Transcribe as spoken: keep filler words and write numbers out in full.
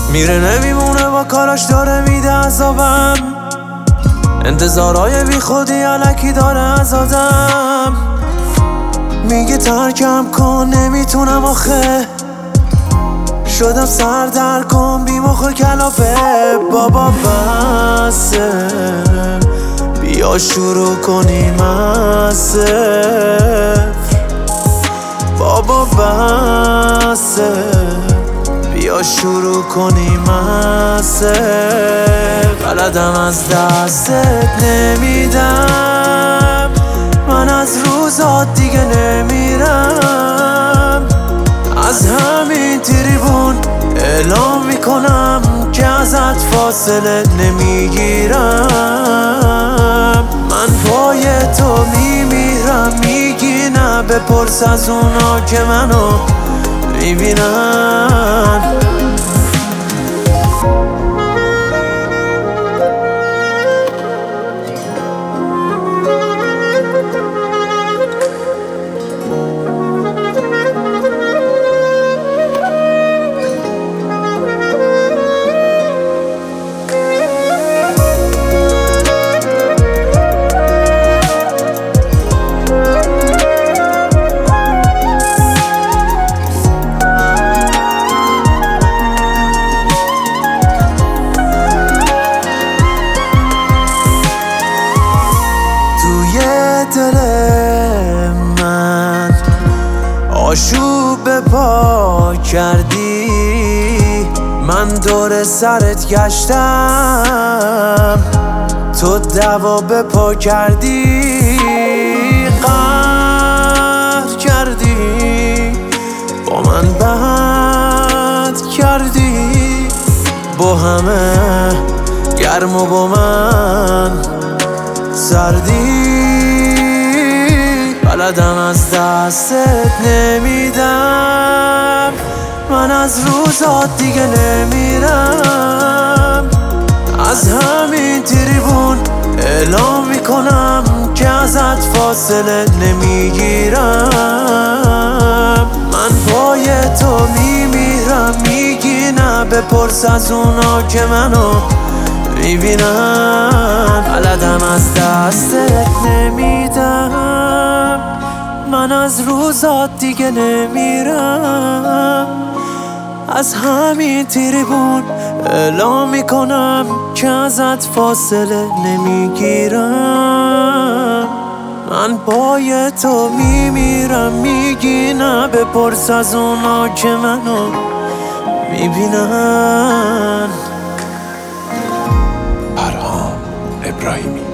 میره نمیمونه با کاراش داره میده عذابم، انتظارای بی خودی علکی داره از آدم. میگه ترکم کن نمیتونم آخه، شدم سر در کن بی مخ و کلافه. بابا بسه بیا شروع کنیم از صفر. بابا بسه بیا شروع کنیم از صفر. بلدم از دستت نمیدم، من از روزات دیگه نمیرم. از همین تریبون اعلام میکنم که ازت فاصله نمیگیرم. من پای تو میمیرم، میگی نه بپرس از اونا که منو میبینن. دل من آشوب به پا کردی، من دور سرت گشتم تو دوا به پا کردی. قهر کردی با من بد کردی، با همه گرم و با من سردی. بلدم از دستت نمیدم، من از روزات دیگه نمیرم. از همین تریبون اعلام میکنم که ازت فاصله نمیگیرم. من پای تو میمیرم، میگی نه بپرس از اونا که منو میبینن. بلدم از دستت نمیدم، من از روزات دیگه نمیرم. از همین تریبون اعلام میکنم که ازت فاصله نمیگیرم. من پای تو میمیرم، میگی نه بپرس از اونا که منو میبینن. پرهام ابراهیمی